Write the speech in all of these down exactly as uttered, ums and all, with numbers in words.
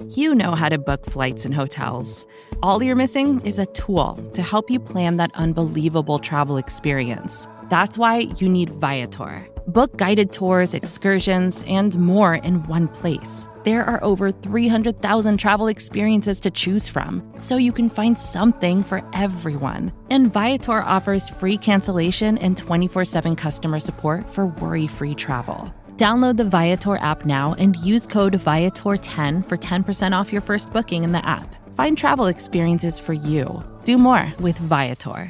You know how to book flights and hotels. All you're missing is a tool to help you plan that unbelievable travel experience. That's why you need Viator. Book guided tours, excursions, and more in one place. There are over three hundred thousand travel experiences to choose from, so you can find something for everyone. And Viator offers free cancellation and twenty-four seven customer support for worry-free travel. Download the Viator app now and use code Viator ten for ten percent off your first booking in the app. Find travel experiences for you. Do more with Viator.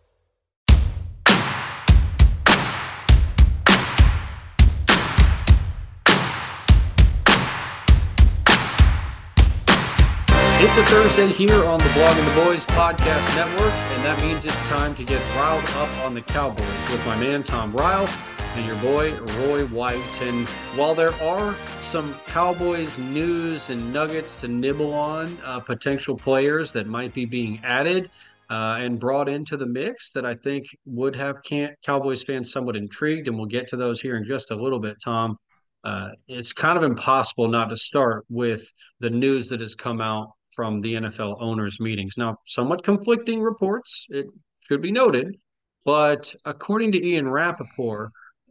It's a Thursday here on the Blogging the Boys Podcast Network, and that means it's time to get riled up on the Cowboys with my man Tom Ryle and your boy Roy White. And while there are some Cowboys news and nuggets to nibble on, uh, potential players that might be being added uh, and brought into the mix that I think would have can- Cowboys fans somewhat intrigued, and we'll get to those here in just a little bit, Tom. Uh, it's kind of impossible not to start with the news that has come out from the N F L owners' meetings. Now, somewhat conflicting reports, it should be noted, but according to Ian Rappaport,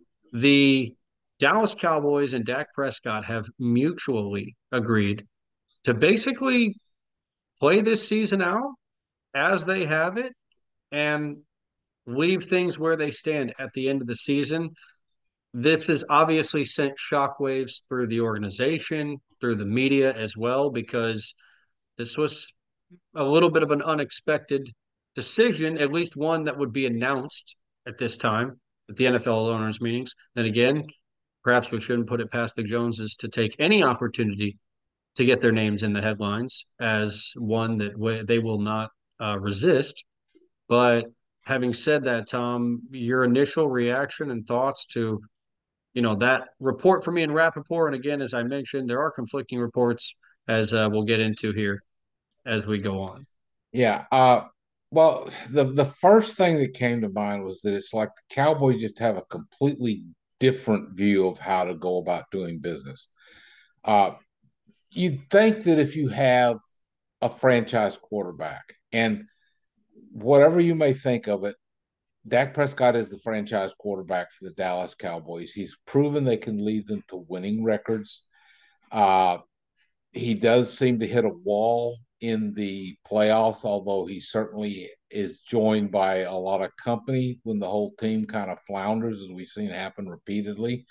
the Dallas Cowboys and Dak Prescott have mutually agreed to basically play this season out as they have it and leave things where they stand at the end of the season. This has obviously sent shockwaves through the organization, through the media as well, because this was a little bit of an unexpected decision, at least one that would be announced at this time at the N F L owners' meetings. Then again, perhaps we shouldn't put it past the Joneses to take any opportunity to get their names in the headlines as one that they will not uh, resist. But having said that, Tom, your initial reaction and thoughts to you know, that report from Ian Rappaport, and again, as I mentioned, there are conflicting reports as uh, we'll get into here as we go on. Yeah. Uh, well, the the first thing that came to mind was that it's like the Cowboys just have a completely different view of how to go about doing business. Uh, you'd think that if you have a franchise quarterback, and whatever you may think of it, Dak Prescott is the franchise quarterback for the Dallas Cowboys. He's proven they can lead them to winning records. Uh, he does seem to hit a wall in the playoffs, although he certainly is joined by a lot of company when the whole team kind of flounders, as we've seen happen repeatedly.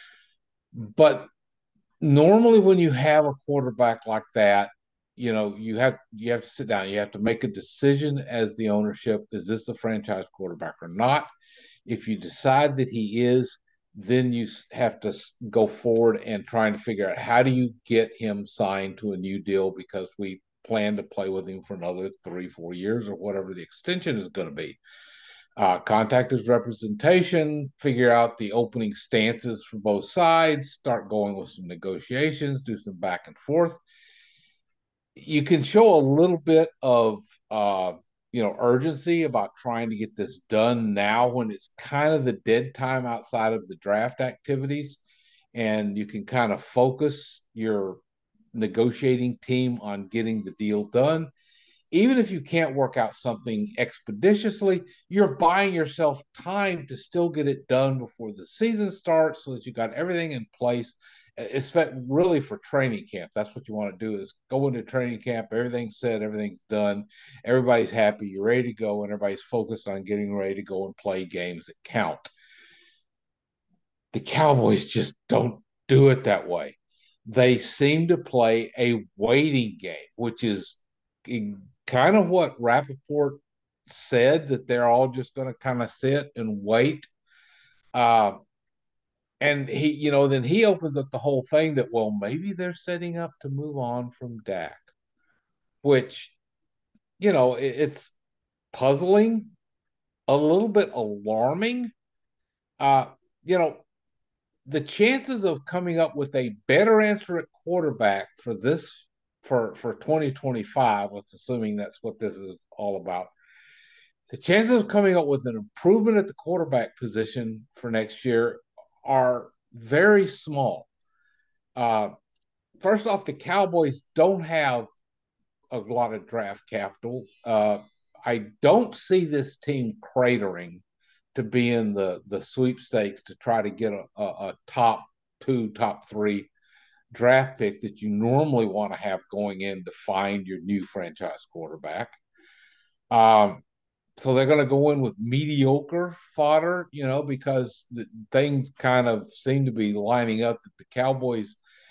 But normally when you have a quarterback like that, you know, you have you have to sit down. You have to make a decision as the ownership. Is this the franchise quarterback or not? If you decide that he is, then you have to go forward and trying to figure out how do you get him signed to a new deal, because we plan to play with him for another three, four years or whatever the extension is going to be. Uh, contact his representation, figure out the opening stances for both sides, start going with some negotiations, do some back and forth. You can show a little bit of uh, you know urgency about trying to get this done now when it's kind of the dead time outside of the draft activities, and you can kind of focus your negotiating team on getting the deal done. Even if you can't work out something expeditiously, you're buying yourself time to still get it done before the season starts so that you got everything in place, especially really for training camp. That's what you want to do, is go into training camp, everything's set, everything's done, everybody's happy, you're ready to go, and everybody's focused on getting ready to go and play games that count. The Cowboys just don't do it that way. They seem to play a waiting game, which is kind of what Rappaport said, that they're all just going to kind of sit and wait. Uh, and he, you know, then he opens up the whole thing that, well, maybe they're setting up to move on from Dak, which, you know, it, it's puzzling, a little bit alarming. Uh, you know, the chances of coming up with a better answer at quarterback for this for for twenty twenty-five, let's assuming that's what this is all about. The chances of coming up with an improvement at the quarterback position for next year are very small. Uh, first off, the Cowboys don't have a lot of draft capital. Uh, I don't see this team cratering to be in the the sweepstakes to try to get a, a, a top two, top three draft pick that you normally want to have going in to find your new franchise quarterback. Um, so they're going to go in with mediocre fodder, you know, because the, things kind of seem to be lining up that the Cowboys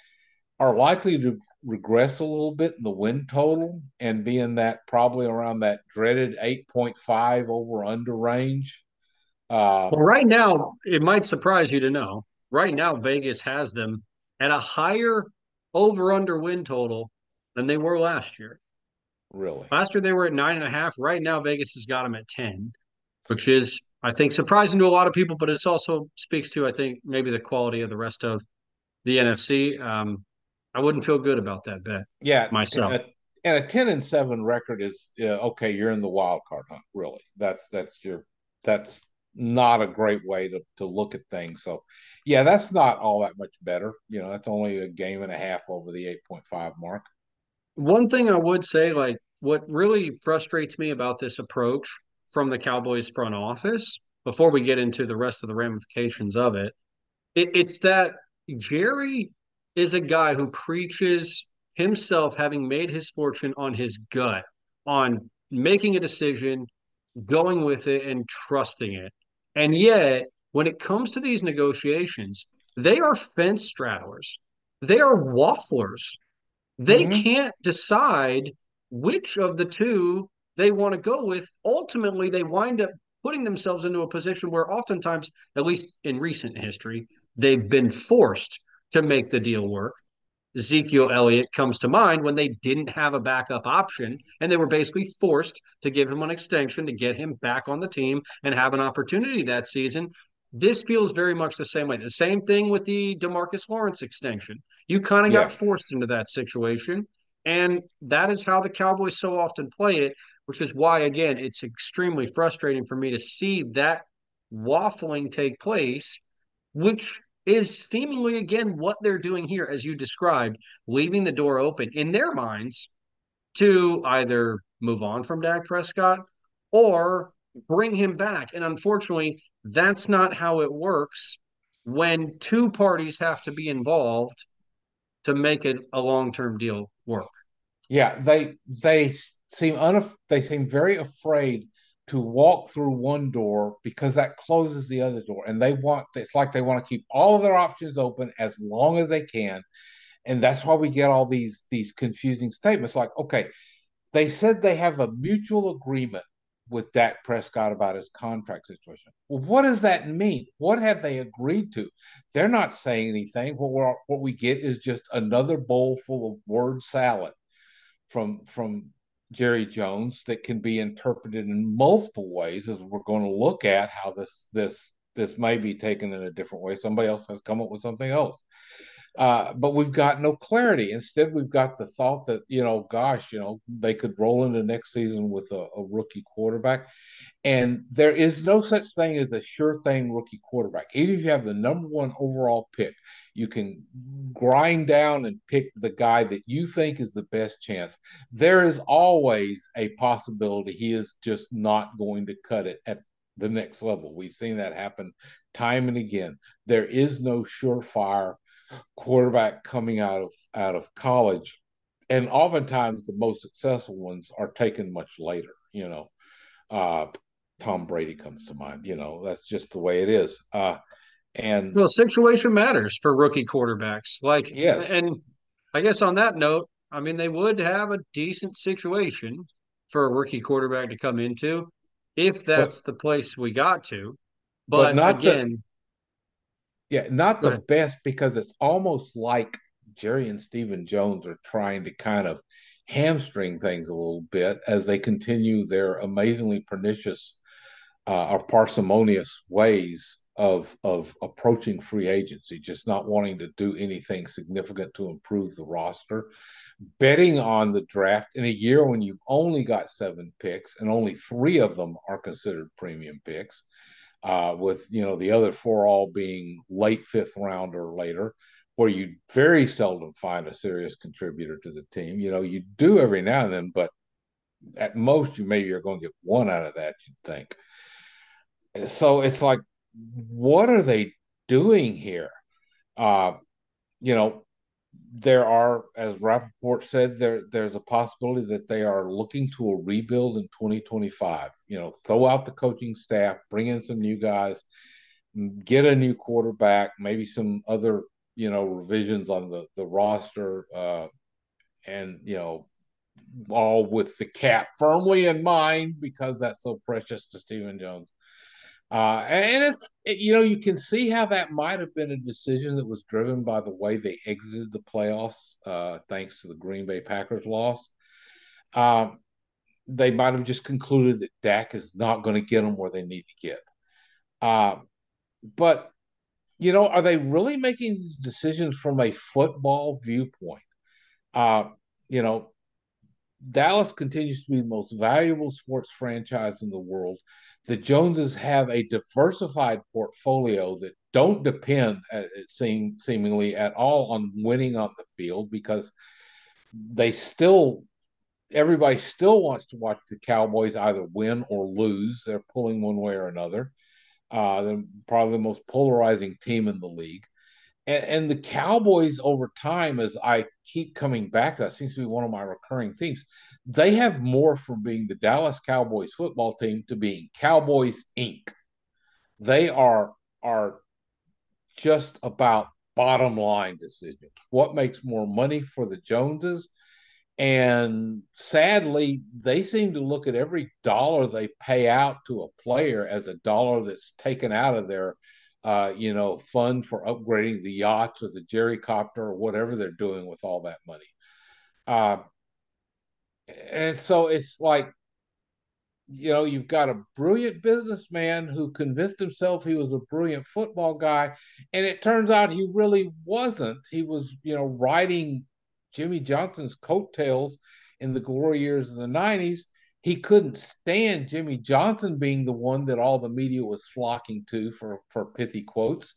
are likely to regress a little bit in the win total and be in that probably around that dreaded eight point five over under range. Uh, Well, right now, it might surprise you to know. Right now, Vegas has them at a higher over under win total than they were last year. really. Last year they were at nine and a half. Right now, Vegas has got them at ten, which is, I think, surprising to a lot of people, but it's also speaks to, I think, maybe the quality of the rest of the N F C. Um, I wouldn't feel good about that bet Yeah. myself. A, and a ten and seven record is uh, okay. You're in the wild card hunt, really. That's, that's your, that's not a great way to, to look at things. So, yeah, that's not all that much better. You know, that's only a game and a half over the eight point five mark. One thing I would say, like, what really frustrates me about this approach from the Cowboys front office, before we get into the rest of the ramifications of it, it it's that Jerry is a guy who preaches himself having made his fortune on his gut, on making a decision, going with it, and trusting it. And yet, when it comes to these negotiations, they are fence straddlers. They are wafflers. They Mm-hmm. can't decide which of the two they want to go with. Ultimately, they wind up putting themselves into a position where oftentimes, at least in recent history, they've been forced to make the deal work. Ezekiel Elliott comes to mind when they didn't have a backup option and they were basically forced to give him an extension to get him back on the team and have an opportunity that season. This feels very much the same way. The same thing with the DeMarcus Lawrence extension. You kind of Yeah. got forced into that situation. And that is how the Cowboys so often play it, which is why, again, it's extremely frustrating for me to see that waffling take place, which is seemingly, again, what they're doing here, as you described, leaving the door open in their minds to either move on from Dak Prescott or bring him back. And unfortunately, that's not how it works when two parties have to be involved to make it a long-term deal work. Yeah, they they seem unaf- they seem very afraid to walk through one door because that closes the other door, and they want it's like they want to keep all of their options open as long as they can, and that's why we get all these these confusing statements. Like, okay, they said they have a mutual agreement with Dak Prescott about his contract situation. Well, what does that mean? What have they agreed to? They're not saying anything. What we're, what we get is just another bowl full of word salad from from Jerry Jones that can be interpreted in multiple ways as we're going to look at how this this this may be taken in a different way. Somebody else has come up with something else. Uh, but we've got no clarity. Instead, we've got the thought that, you know, gosh, you know, they could roll into next season with a, a rookie quarterback. And there is no such thing as a sure thing rookie quarterback. Even if you have the number one overall pick, you can grind down and pick the guy that you think is the best chance. There is always a possibility he is just not going to cut it at the next level. We've seen that happen time and again. There is no surefire quarterback coming out of out of college, and oftentimes the most successful ones are taken much later. You know, uh, Tom Brady comes to mind. You know, that's just the way it is. Uh, and Well, situation matters for rookie quarterbacks. Like, yes, and I guess on that note, I mean, they would have a decent situation for a rookie quarterback to come into if but that's the place we got to. but But not the again, yeah, not go the ahead. best because it's almost like Jerry and Stephen Jones are trying to kind of hamstring things a little bit as they continue their amazingly pernicious uh, or parsimonious ways of of approaching free agency, just not wanting to do anything significant to improve the roster, betting on the draft in a year when you've only got seven picks and only three of them are considered premium picks, uh, with you know the other four all being late fifth round or later. where you very seldom find a serious contributor to the team. You know, you do every now and then, but at most you maybe you're going to get one out of that, you'd think. So it's like, what are they doing here? Uh, you know, there are, as Rappaport said, there there's a possibility that they are looking to a rebuild in twenty twenty-five. You know, throw out the coaching staff, bring in some new guys, get a new quarterback, maybe some other, you know, revisions on the the roster, uh, and you know, all with the cap firmly in mind because that's so precious to Stephen Jones. Uh, and it's, it, you know, you can see how that might have been a decision that was driven by the way they exited the playoffs, uh, thanks to the Green Bay Packers loss. Um, they might have just concluded that Dak is not going to get them where they need to get. Uh, but, you know, are they really making these decisions from a football viewpoint? Uh, you know, Dallas continues to be the most valuable sports franchise in the world. The Joneses have a diversified portfolio that don't depend, uh, it seem, seemingly at all on winning on the field because they still, everybody still wants to watch the Cowboys either win or lose. They're pulling one way or another. Uh, they're probably the most polarizing team in the league. And, and the Cowboys, over time, as I keep coming back, that seems to be one of my recurring themes. They have morphed from being the Dallas Cowboys football team to being Cowboys Incorporated. They are are just about bottom line decisions. What makes more money for the Joneses? And sadly, they seem to look at every dollar they pay out to a player as a dollar that's taken out of their, uh, you know, fund for upgrading the yachts or the Jerry copter or whatever they're doing with all that money. Uh, and so it's like, you know, you've got a brilliant businessman who convinced himself he was a brilliant football guy, and it turns out he really wasn't. He was, you know, riding Jimmy Johnson's coattails in the glory years of the nineties. He couldn't stand Jimmy Johnson being the one that all the media was flocking to for, for pithy quotes.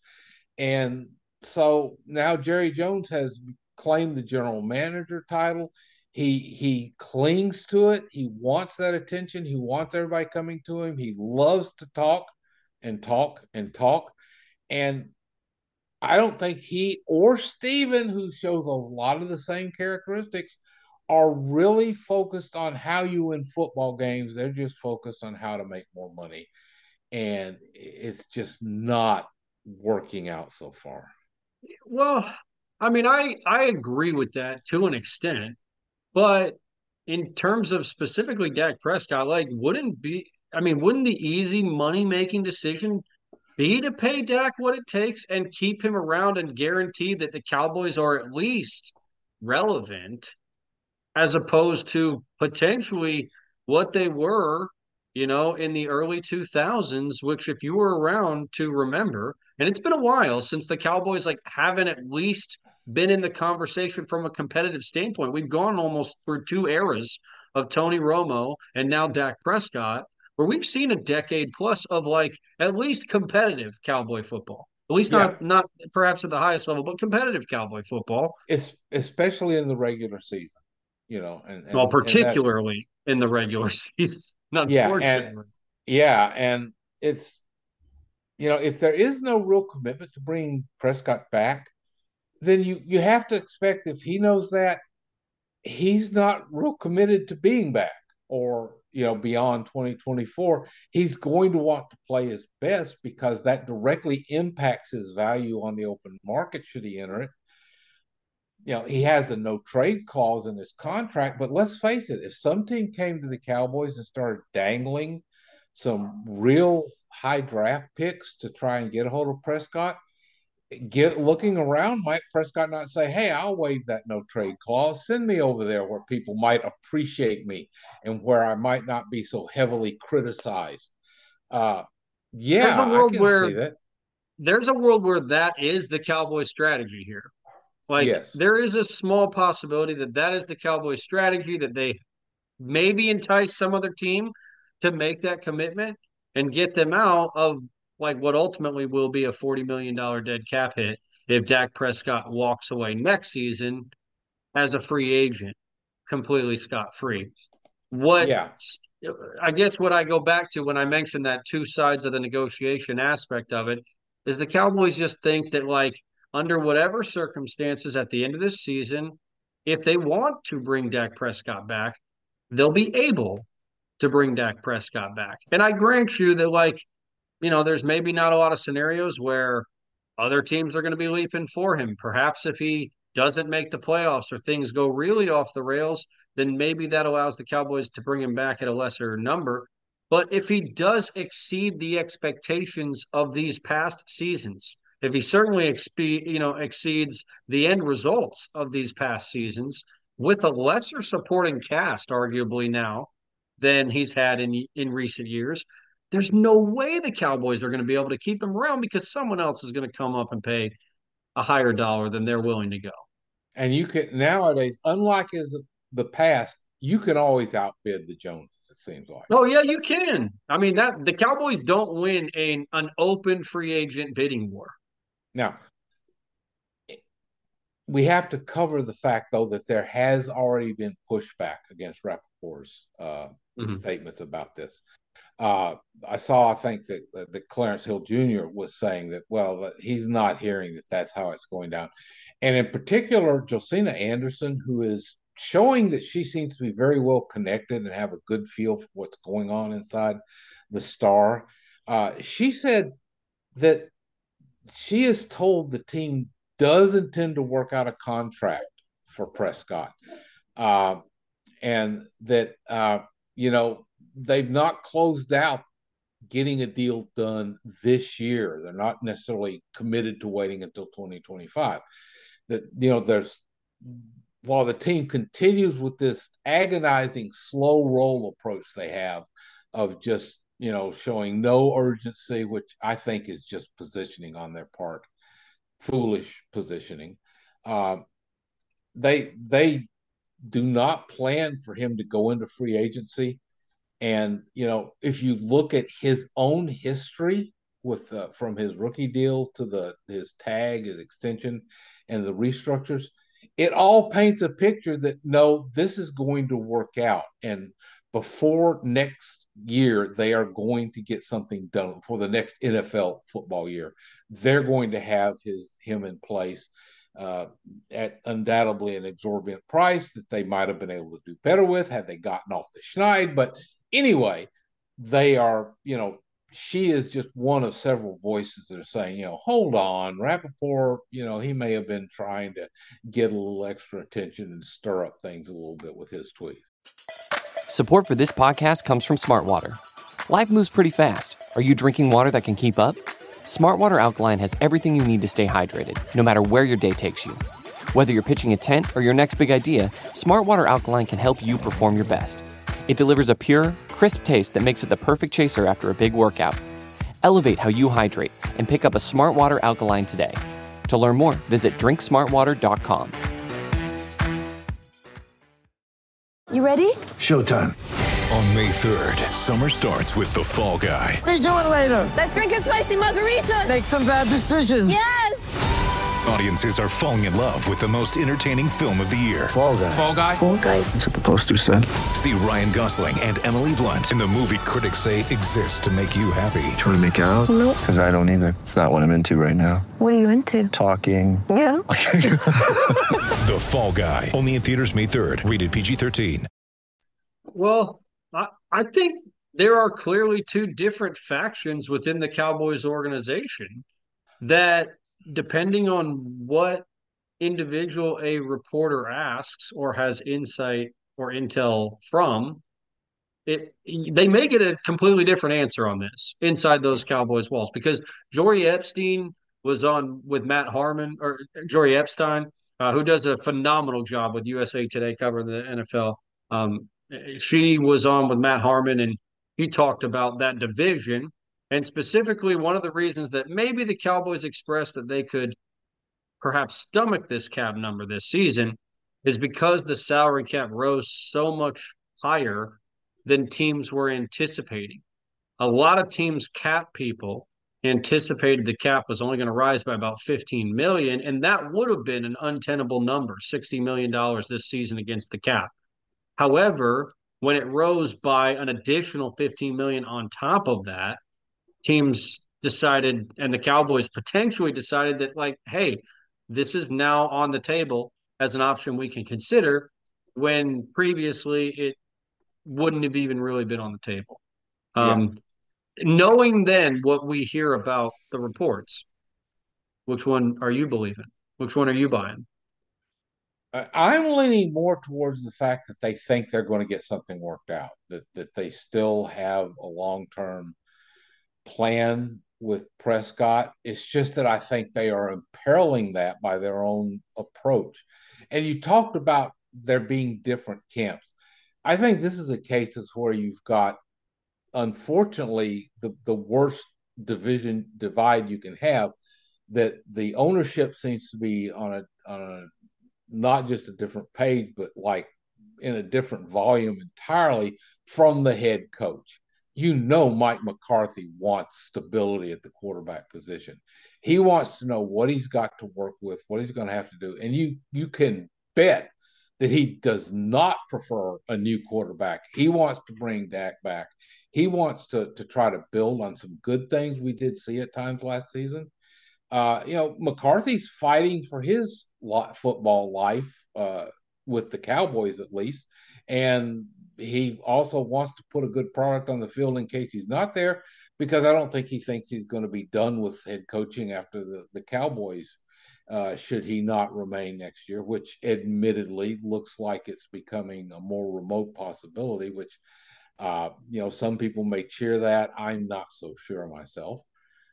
And so now Jerry Jones has claimed the general manager title. He he clings to it. He wants that attention. He wants everybody coming to him. He loves to talk and talk and talk. And I don't think he or Steven, who shows a lot of the same characteristics, are really focused on how you win football games. They're just focused on how to make more money. And it's just not working out so far. Well, I mean, I I agree with that to an extent, but in terms of specifically Dak Prescott, like, wouldn't be, I mean, wouldn't the easy money making decision be to pay Dak what it takes and keep him around and guarantee that the Cowboys are at least relevant, as opposed to potentially what they were, you know, in the early two thousands, which, if you were around to remember, and it's been a while since the Cowboys like haven't at least been in the conversation from a competitive standpoint. We've gone almost through two eras of Tony Romo and now Dak Prescott, where we've seen a decade plus of like at least competitive Cowboy football. At least Yeah, not not perhaps at the highest level, but competitive Cowboy football. it's especially in the regular season, you know, and Well, and and that particularly in the regular season, yeah, and unfortunately. yeah, and it's, you know, if there is no real commitment to bringing Prescott back, then you you have to expect if he knows that he's not real committed to being back or, you know, beyond twenty twenty-four, he's going to want to play his best because that directly impacts his value on the open market should he enter it. You know, he has a no trade clause in his contract, but let's face it, if some team came to the Cowboys and started dangling some real high draft picks to try and get a hold of Prescott, get looking around, Mike Prescott not say, "Hey, I'll waive that no trade clause. Send me over there where people might appreciate me and where I might not be so heavily criticized." Uh, There's a yeah, I world can where see that. there's a world where that is the Cowboys strategy here. Like, Yes, there is a small possibility that that is the Cowboys strategy, that they maybe entice some other team to make that commitment and get them out of like what ultimately will be a forty million dollars dead cap hit if Dak Prescott walks away next season as a free agent, completely scot-free. What Yeah. I guess what I go back to when I mentioned that two sides of the negotiation aspect of it is the Cowboys just think that, like, under whatever circumstances at the end of this season, if they want to bring Dak Prescott back, they'll be able to bring Dak Prescott back. And I grant you that, like, you know, there's maybe not a lot of scenarios where other teams are going to be leaping for him. Perhaps if he doesn't make the playoffs or things go really off the rails, then maybe that allows the Cowboys to bring him back at a lesser number. But if he does exceed the expectations of these past seasons, if he certainly expe- you know, exceeds the end results of these past seasons with a lesser supporting cast, arguably now, than he's had in in recent years, there's no way the Cowboys are going to be able to keep him around because someone else is going to come up and pay a higher dollar than they're willing to go. And you can nowadays, unlike as the past, you can always outbid the Joneses, it seems like. Oh yeah, you can. I mean, that the Cowboys don't win a, an open free agent bidding war. Now, we have to cover the fact, though, that there has already been pushback against Rappaport's uh, mm-hmm. statements about this. Uh, I saw, I think that, that Clarence Hill Junior was saying that, well, that he's not hearing that that's how it's going down. And in particular, Josina Anderson, who is showing that she seems to be very well connected and have a good feel for what's going on inside the Star. Uh, she said that she is told the team does intend to work out a contract for Prescott. Uh, and that, uh, you know, they've not closed out getting a deal done this year. They're not necessarily committed to waiting until twenty twenty-five. That, you know, there's, while the team continues with this agonizing slow roll approach they have of just, you know, showing no urgency, which I think is just positioning on their part, foolish positioning. Uh, they they do not plan for him to go into free agency. And, you know, if you look at his own history with uh, from his rookie deal to the his tag, his extension, and the restructures, it all paints a picture that, no, this is going to work out. And before next year, they are going to get something done for the next N F L football year. They're going to have his him in place uh, at undoubtedly an exorbitant price that they might have been able to do better with had they gotten off the schneid. But anyway, they are, you know, she is just one of several voices that are saying, you know, hold on, Rappaport, you know, he may have been trying to get a little extra attention and stir up things a little bit with his tweets. Support for this podcast comes from Smartwater. Life moves pretty fast. Are you drinking water that can keep up? Smartwater Alkaline has everything you need to stay hydrated, no matter where your day takes you. Whether you're pitching a tent or your next big idea, Smartwater Alkaline can help you perform your best. It delivers a pure, crisp taste that makes it the perfect chaser after a big workout. Elevate how you hydrate and pick up a Smartwater Alkaline today. To learn more, visit drink smartwater dot com. You ready? Showtime. On May third, summer starts with The Fall Guy. Let's do it later. Let's drink a spicy margarita. Make some bad decisions. Yes! Audiences are falling in love with the most entertaining film of the year. Fall Guy. Fall Guy? Fall Guy. That's what the poster said. See Ryan Gosling and Emily Blunt in the movie critics say exists to make you happy. Trying to make it out? Nope. Because I don't either. It's not what I'm into right now. What are you into? Talking. Yeah. The Fall Guy. Only in theaters May third. Rated P G thirteen. Well, I, I think there are clearly two different factions within the Cowboys organization that, depending on what individual a reporter asks or has insight or intel from, it they may get a completely different answer on this inside those Cowboys walls. Because Jory Epstein was on with Matt Harmon, or Jory Epstein, uh, who does a phenomenal job with U S A Today covering the N F L. Um, she was on with Matt Harmon, and he talked about that division. And specifically, one of the reasons that maybe the Cowboys expressed that they could perhaps stomach this cap number this season is because the salary cap rose so much higher than teams were anticipating. A lot of teams cap people anticipated the cap was only going to rise by about fifteen million dollars, and that would have been an untenable number, sixty million dollars this season against the cap. However, when it rose by an additional fifteen million dollars on top of that, teams decided, and the Cowboys potentially decided that, like, hey, this is now on the table as an option we can consider, when previously it wouldn't have even really been on the table. Um, yeah. Knowing then what we hear about the reports, which one are you believing? Which one are you buying? I'm leaning more towards the fact that they think they're going to get something worked out, that that they still have a long-term plan with Prescott. It's just that I think they are imperiling that by their own approach. And you talked about there being different camps. I think this is a case where you've got, unfortunately, the, the worst division divide you can have, that the ownership seems to be on a on a not just a different page, but like in a different volume entirely from the head coach. You know, Mike McCarthy wants stability at the quarterback position. He wants to know what he's got to work with, what he's going to have to do. And you you can bet that he does not prefer a new quarterback. He wants to bring Dak back. He wants to, to try to build on some good things we did see at times last season. Uh, you know, McCarthy's fighting for his football life uh, with the Cowboys, at least. And he also wants to put a good product on the field in case he's not there, because I don't think he thinks he's going to be done with head coaching after the, the Cowboys, uh, should he not remain next year, which admittedly looks like it's becoming a more remote possibility, which, uh, you know, some people may cheer that. I'm not so sure myself.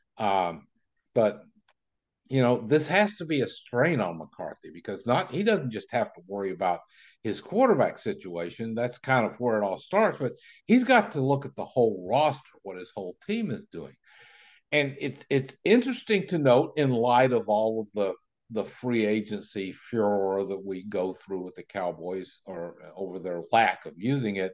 Um, but you know, this has to be a strain on McCarthy, because not he doesn't just have to worry about his quarterback situation. That's kind of where it all starts, but he's got to look at the whole roster, what his whole team is doing. And it's it's interesting to note, in light of all of the the free agency furor that we go through with the Cowboys, or over their lack of using it,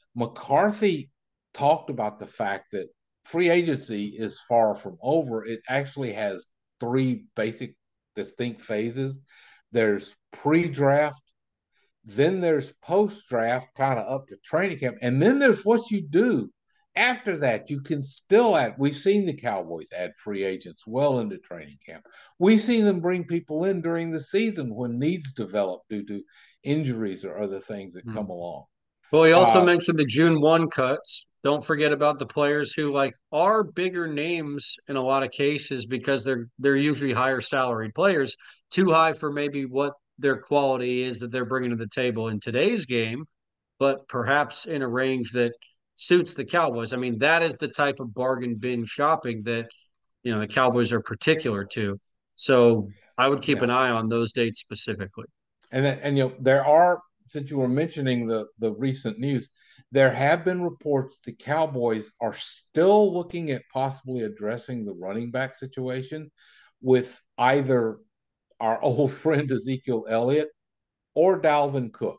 McCarthy talked about the fact that free agency is far from over. It actually has three basic distinct phases. There's pre-draft, then there's post-draft, kind of up to training camp, and then there's what you do after that. You can still add, we've seen the Cowboys add free agents well into training camp. We've seen them bring people in during the season when needs develop due to injuries or other things that mm. come along. Well, he also uh, mentioned the June first cuts. Don't forget about the players who, like, are bigger names in a lot of cases, because they're they're usually higher salaried players, too high for maybe what their quality is that they're bringing to the table in today's game, but perhaps in a range that suits the Cowboys. I mean, that is the type of bargain bin shopping that, you know, the Cowboys are particular to. So I would keep yeah. an eye on those dates specifically. And and you know, there are, since you were mentioning the the recent news, there have been reports the Cowboys are still looking at possibly addressing the running back situation with either our old friend Ezekiel Elliott or Dalvin Cook.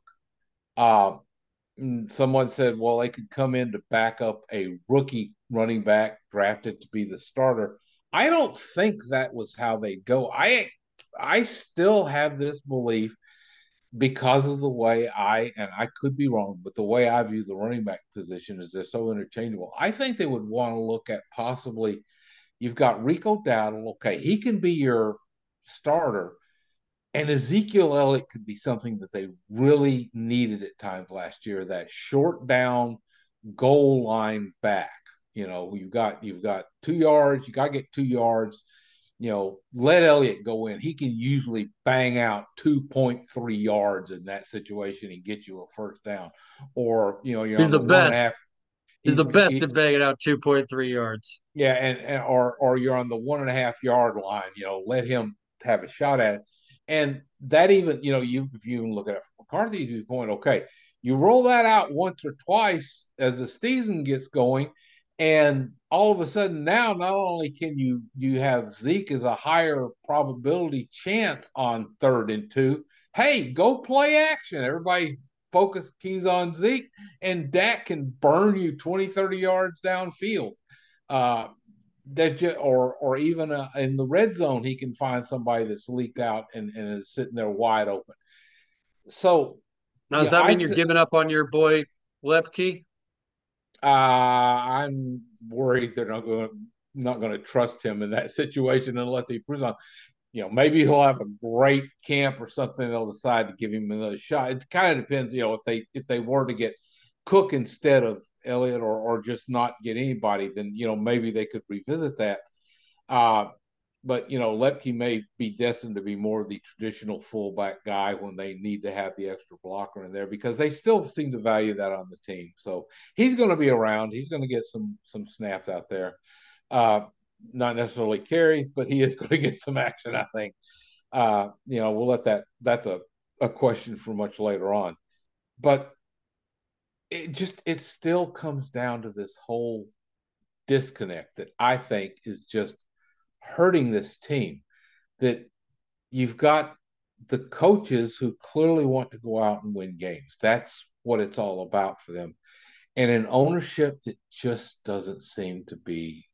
Uh, someone said, well, they could come in to back up a rookie running back drafted to be the starter. I don't think that was how they go. I I still have this belief, because of the way I, and I could be wrong, but the way I view the running back position is they're so interchangeable. I think they would want to look at possibly, you've got Rico Dowdle, okay, he can be your starter, and Ezekiel Elliott could be something that they really needed at times last year, that short down goal line back. You know, you've got you've got two yards, you got to get two yards. You know, let Elliott go in. He can usually bang out two point three yards in that situation and get you a first down. Or, you know, you're he's on the, the best. one and a half. He's, he's the best he, at banging out two point three yards. Yeah, and, and or or you're on the one and a half yard line. You know, let him have a shot at it. And that even, you know, you if you even look at it from McCarthy's viewpoint, okay, you roll that out once or twice as the season gets going, and all of a sudden now, not only can you you have Zeke as a higher probability chance on third and two, hey, go play action. Everybody focus keys on Zeke, and Dak can burn you twenty, thirty yards downfield. Uh, that ju- or or even uh, in the red zone, he can find somebody that's leaked out and, and is sitting there wide open. So, Now, does yeah, that I mean you're th- giving up on your boy Lepke? uh, I'm worried they're not going to not going to trust him in that situation unless he proves on. You know, maybe he'll have a great camp or something. They'll decide to give him another shot. It kind of depends, you know, if they if they were to get Cook instead of Elliott, or or just not get anybody, then you know maybe they could revisit that. Uh, but you know, Lepke may be destined to be more of the traditional fullback guy when they need to have the extra blocker in there, because they still seem to value that on the team. So he's going to be around. He's going to get some some snaps out there. Uh, Not necessarily carries, but he is going to get some action, I think. Uh, you know, we'll let that. That's a a question for much later on. But it just it still comes down to this whole disconnect that I think is just hurting this team. That you've got the coaches who clearly want to go out and win games. That's what it's all about for them. And an ownership that just doesn't seem to be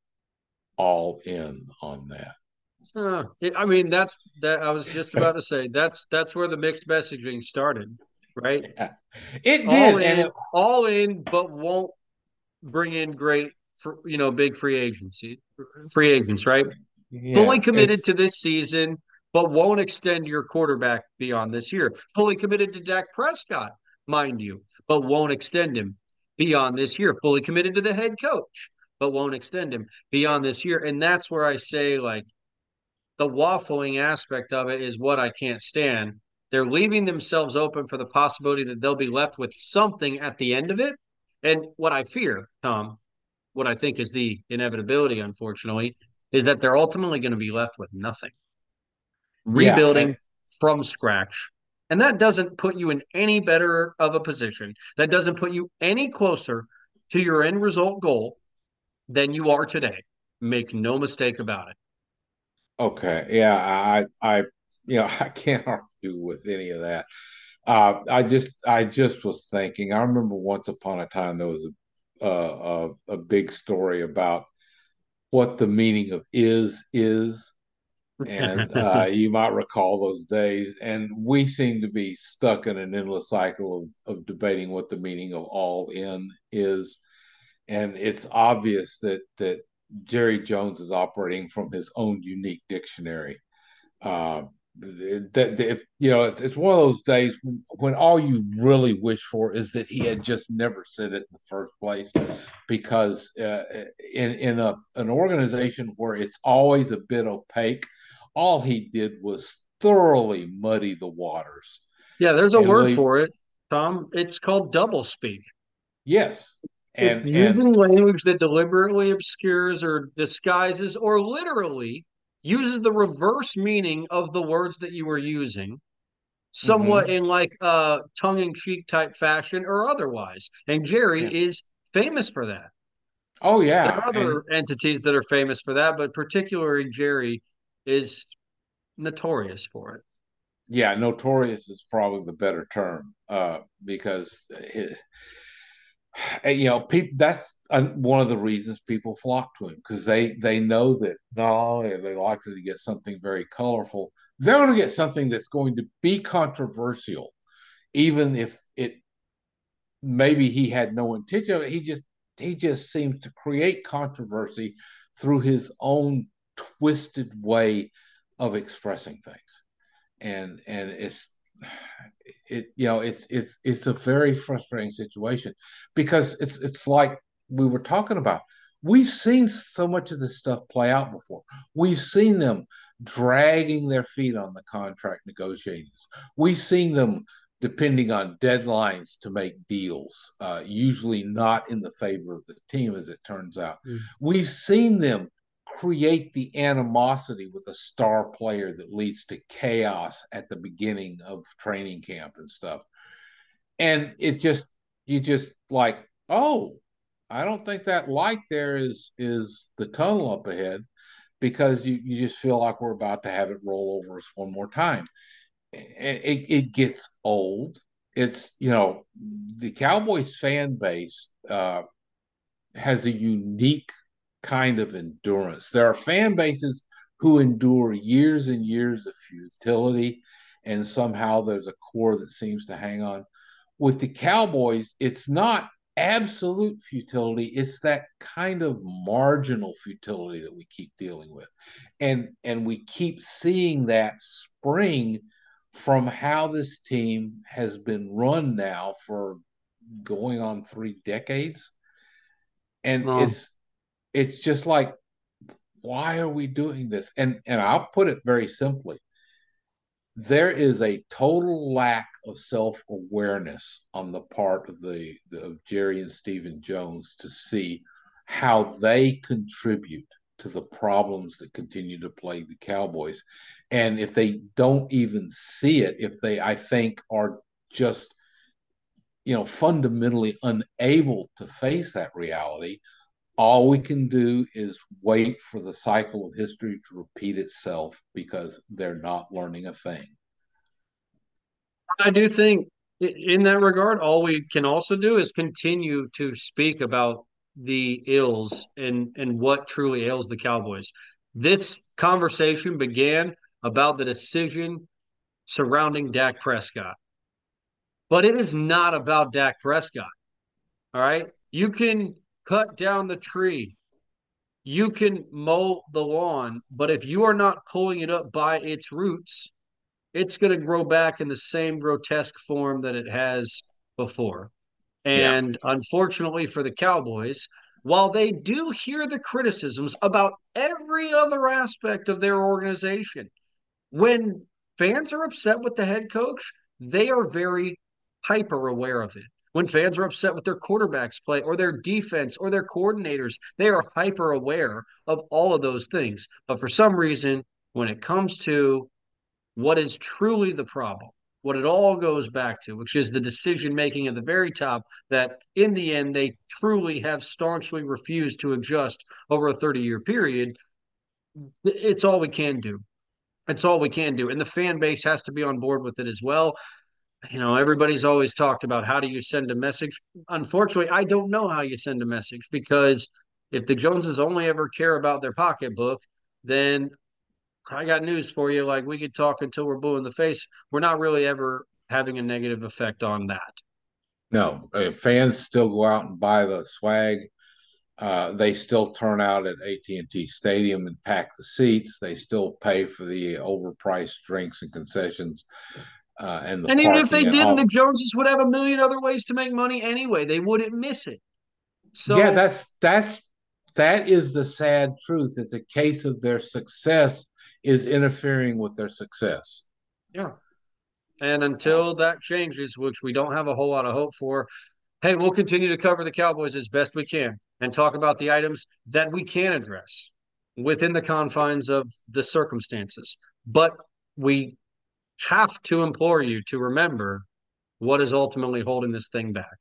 all in on that. Huh. I mean, that's that. I was just about to say that's that's where the mixed messaging started, right? Yeah. It All did, and in, it all in, but won't bring in great, for, you know, big free agency, free agents, right? Fully yeah, committed it's to this season, but won't extend your quarterback beyond this year. Fully committed to Dak Prescott, mind you, but won't extend him beyond this year. Fully committed to the head coach, but won't extend him beyond this year. And that's where I say, like, the waffling aspect of it is what I can't stand. They're leaving themselves open for the possibility that they'll be left with something at the end of it. And what I fear, Tom, what I think is the inevitability, unfortunately, is that they're ultimately going to be left with nothing, yeah, and rebuilding from scratch. And that doesn't put you in any better of a position. That doesn't put you any closer to your end result goal than you are today. Make no mistake about it. okay, yeah, I, I, you know, I can't argue with any of that. Uh, I just, I just was thinking. I remember once upon a time there was a, a, a, a big story about what the meaning of is is, and uh, you might recall those days. And we seem to be stuck in an endless cycle of of debating what the meaning of all in is. And it's obvious that that Jerry Jones is operating from his own unique dictionary. Uh, that, that if you know, it's, it's one of those days when all you really wish for is that he had just never said it in the first place, because uh, in in a an organization where it's always a bit opaque, all he did was thoroughly muddy the waters Yeah, there's a and word leave. for it, Tom. It's called double speak. Yes, It's and and using language that deliberately obscures or disguises or literally uses the reverse meaning of the words that you were using, somewhat mm-hmm, in like a tongue-in-cheek type fashion or otherwise. And Jerry yeah. is famous for that. Oh There yeah, are and other entities that are famous for that, but particularly Jerry is notorious for it. yeah, notorious is probably the better term, uh, because it, you know, people. That's uh, one of the reasons people flock to him, because they they know that not only are they likely to get something very colorful, they're going to get something that's going to be controversial, even if it maybe he had no intention of it. He just he just seems to create controversy through his own twisted way of expressing things, and and it's it you know it's it's it's a very frustrating situation, because it's it's like we were talking about. We've seen so much of this stuff play out before. We've seen them dragging their feet on the contract negotiations. We've seen them depending on deadlines to make deals, uh, usually not in the favor of the team, as it turns out. Mm. We've seen them create the animosity with a star player that leads to chaos at the beginning of training camp and stuff. And it's just you just like, oh, I don't think that light there is is the tunnel up ahead, because you, you just feel like we're about to have it roll over us one more time. It, it gets old. It's, you know, the Cowboys fan base uh, has a unique kind of endurance. There are fan bases who endure years and years of futility, and somehow there's a core that seems to hang on. With the Cowboys, it's not absolute futility, it's that kind of marginal futility that we keep dealing with. And and we keep seeing that spring from how this team has been run now for going on three decades. And Um, it's it's just like, why are we doing this? And and I'll put it very simply. There is a total lack of self-awareness on the part of the, the of Jerry and Stephen Jones to see how they contribute to the problems that continue to plague the Cowboys. And if they don't even see it, if they, I think, are just, you know, fundamentally unable to face that reality, all we can do is wait for the cycle of history to repeat itself because they're not learning a thing. I do think in that regard, all we can also do is continue to speak about the ills and and what truly ails the Cowboys. This conversation began about the decision surrounding Dak Prescott, but it is not about Dak Prescott. All right. You can cut down the tree, you can mow the lawn, but if you are not pulling it up by its roots, it's going to grow back in the same grotesque form that it has before. Yeah. And unfortunately for the Cowboys, while they do hear the criticisms about every other aspect of their organization, when fans are upset with the head coach, they are very hyper aware of it. When fans are upset with their quarterbacks play or their defense or their coordinators, they are hyper aware of all of those things. But for some reason, when it comes to what is truly the problem, what it all goes back to, which is the decision making at the very top, that in the end they truly have staunchly refused to adjust over a thirty year period, it's all we can do. It's all we can do. And the fan base has to be on board with it as well. You know, everybody's always talked about how do you send a message. Unfortunately, I don't know how you send a message, because if the Joneses only ever care about their pocketbook, then I got news for you. Like, we could talk until we're blue in the face. We're not really ever having a negative effect on that. No, uh, fans still go out and buy the swag. Uh, they still turn out at A T and T Stadium and pack the seats. They still pay for the overpriced drinks and concessions uh, and the And even if they parking and didn't, the all. Joneses would have a million other ways to make money anyway. They wouldn't miss it. Yeah, So, that's that's that is the sad truth. It's a case of their success is interfering with their success. yeah. And Uh, until that changes, which we don't have a whole lot of hope for, hey, we'll continue to cover the Cowboys as best we can and talk about the items that we can address within the confines of the circumstances. But we have to implore you to remember what is ultimately holding this thing back.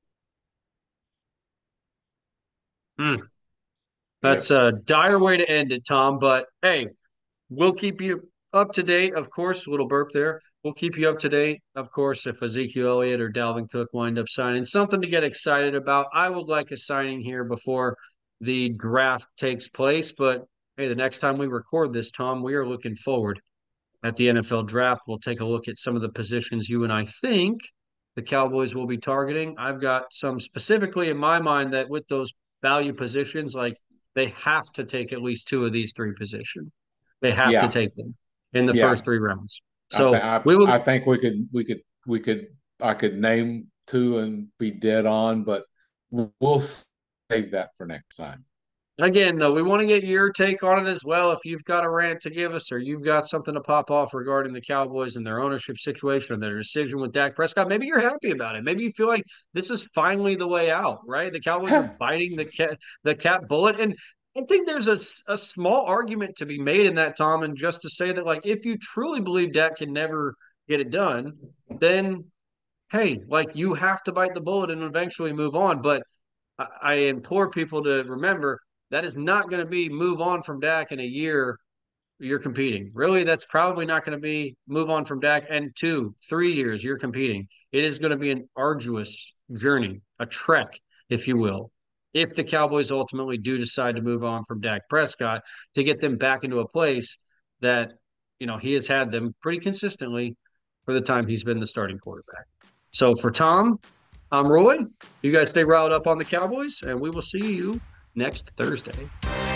Mm, yeah, that's a dire way to end it, Tom. But hey, we'll keep you up to date, of course. A little burp there. We'll keep you up to date, of course, if Ezekiel Elliott or Dalvin Cook wind up signing. Something to get excited about. I would like a signing here before the draft takes place. But hey, the next time we record this, Tom, we are looking forward at the N F L draft. We'll take a look at some of the positions you and I think the Cowboys will be targeting. I've got some specifically in my mind that with those value positions, like, they have to take at least two of these three positions. They have to yeah, take them in the yeah. first three rounds. I think So I, we will I think we could we could we could I could name two and be dead on, but we'll save that for next time. again, though, we want to get your take on it as well. If you've got a rant to give us or you've got something to pop off regarding the Cowboys and their ownership situation or their decision with Dak Prescott, maybe you're happy about it. Maybe you feel like this is finally the way out, right? The Cowboys are biting the cat, the cat bullet. And I think there's a, a small argument to be made in that, Tom, and just to say that, like, if you truly believe Dak can never get it done, then, hey, like, you have to bite the bullet and eventually move on. But I, I implore people to remember that is not going to be move on from Dak in a year you're competing. Really, that's probably not going to be move on from Dak and two, three years you're competing. It is going to be an arduous journey, a trek, if you will. if the Cowboys ultimately do decide to move on from Dak Prescott, to get them back into a place that, you know, he has had them pretty consistently for the time he's been the starting quarterback. So for Tom, I'm Roy. You guys stay riled up on the Cowboys, and we will see you next Thursday.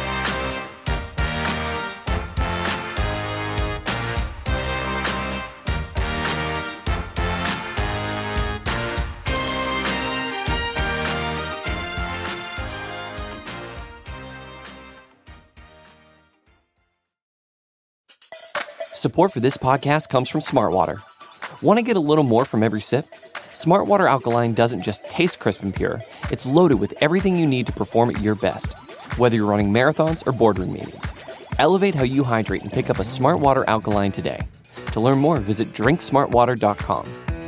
Support for this podcast comes from Smartwater. Want to get a little more from every sip? Smartwater Alkaline doesn't just taste crisp and pure, it's loaded with everything you need to perform at your best, whether you're running marathons or boardroom meetings. Elevate how you hydrate and pick up a Smartwater Alkaline today. To learn more, visit drink smart water dot com.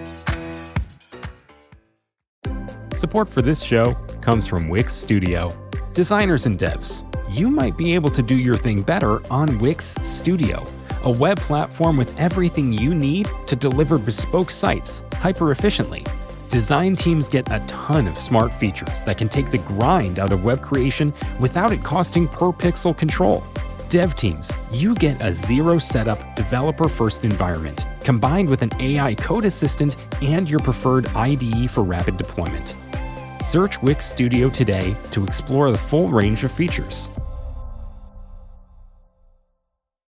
Support for this show comes from Wix Studio. Designers and devs, you might be able to do your thing better on Wix Studio, a web platform with everything you need to deliver bespoke sites hyper-efficiently. Design teams get a ton of smart features that can take the grind out of web creation without it costing per-pixel control. Dev teams, you get a zero-setup, developer-first environment, combined with an A I code assistant and your preferred I D E for rapid deployment. Search Wix Studio today to explore the full range of features.